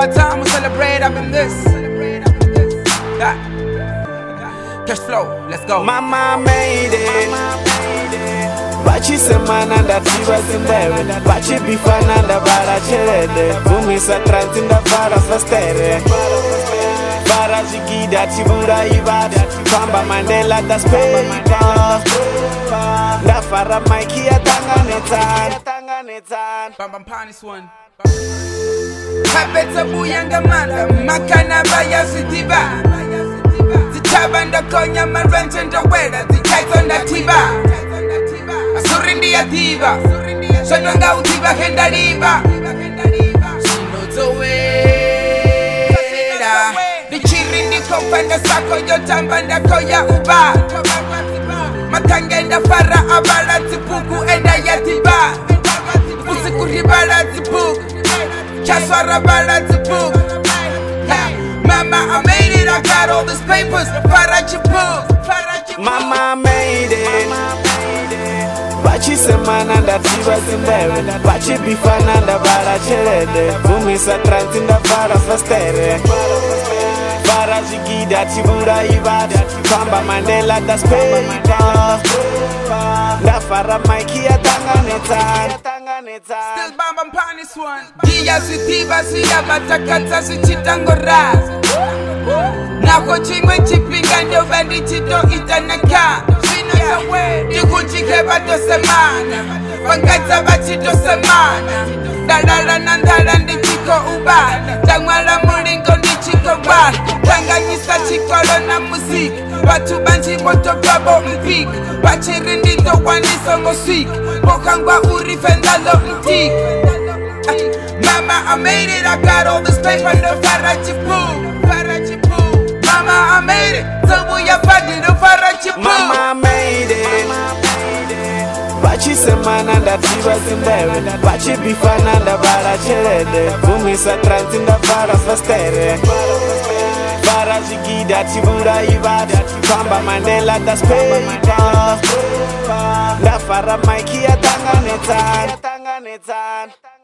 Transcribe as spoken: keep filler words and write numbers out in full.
about time we celebrate up in this. Yeah. Cash flow, let's go. Mama made it. Bachi semana ndatiwa zimbewe. Bachi bifana ndabara cherede. Vumisa transi ndavara fastere. Vara jigida tibura ibada. Pamba Mandela das paper. Ndafara maiki ya tanganetan. Bam Panis one. Habeta buyanga manda. Makana baya sitiba. Zitabanda konya marwente ndawela. Zikaito ndatiba. Asurindi ya tiba. Shadwanga utiba henda liba. Sinotowela. Dichirindi kopanda sako yotambanda koya uba. Makangenda fara abala tipuku enda yatiba. Usiku ribala tipuku. Chaswara bala tipuku. Mama, I made it, I got all these papers. Fara chipuku. Mama made it. Bachi semana ndatiwa zimbewe. Bachi bifana ndabara cherede. Vumisa transi ndavara fastere. Vara jigida tibura ibada. Pamba Mandela das paper. Ndafara maiki ya tanganetan. Still Bam Panis one. Dia sitiba siya batakata sichitangora. Nako chingwe chipinga ndio bandi chito itanaka. Sino yawe dikuchike bato semana. Wangata bachito semana. Dalala nandala ndichiko ubana. Tangwala mulingo ndichiko bana. Tanganyisa chikolo na muziki. Watu banji moto babo mpiki. Wachirindi to waniso ngoswiki. Bokangwa uri fendalo mtiki. Mama, I made it, I got all this paper, no farachipu. Mama, I made it, so we are fighting no farachipu. Mama made it. Bachi semana ndatiwa zimbewe. Bachi bifana ndabara cherede. Vumisa transi ndavara fastere. Vara jigida tibura ibada. Pamba Mandela das paper. Ndafara maiki ya tanganetan.